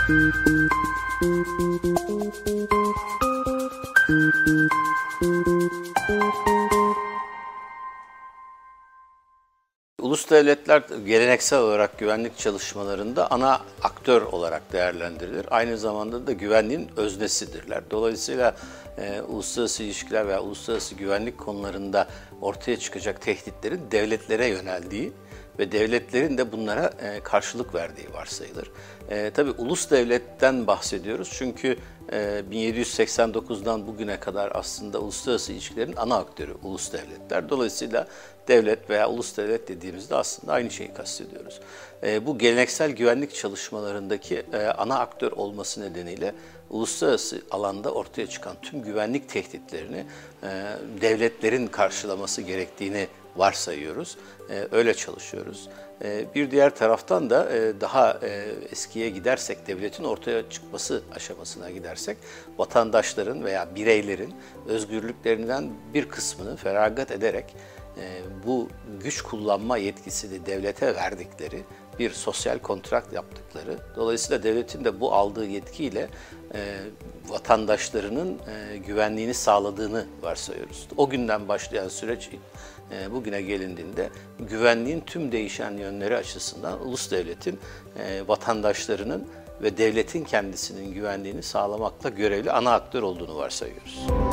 Ulus devletler geleneksel olarak güvenlik çalışmalarında ana aktör olarak değerlendirilir. Aynı zamanda da güvenliğin öznesidirler. Dolayısıyla uluslararası ilişkiler veya uluslararası güvenlik konularında ortaya çıkacak tehditlerin devletlere yöneldiği ve devletlerin de bunlara karşılık verdiği varsayılır. Tabii ulus devletten bahsediyoruz çünkü 1789'dan bugüne kadar aslında uluslararası ilişkilerin ana aktörü ulus devletler. Dolayısıyla devlet veya ulus devlet dediğimizde aslında aynı şeyi kastediyoruz. Bu geleneksel güvenlik çalışmalarındaki ana aktör olması nedeniyle uluslararası alanda ortaya çıkan tüm güvenlik tehditlerini devletlerin karşılaması gerektiğini varsayıyoruz. Öyle çalışıyoruz. Bir diğer taraftan da daha eskiye gidersek, devletin ortaya çıkması aşamasına gidersek, vatandaşların veya bireylerin özgürlüklerinden bir kısmını feragat ederek bu güç kullanma yetkisini devlete verdikleri bir sosyal kontrakt yaptıkları, dolayısıyla devletin de bu aldığı yetkiyle vatandaşlarının güvenliğini sağladığını varsayıyoruz. O günden başlayan süreç bugüne gelindiğinde güvenliğin tüm değişen yönleri açısından ulus devletin vatandaşlarının ve devletin kendisinin güvenliğini sağlamakla görevli ana aktör olduğunu varsayıyoruz.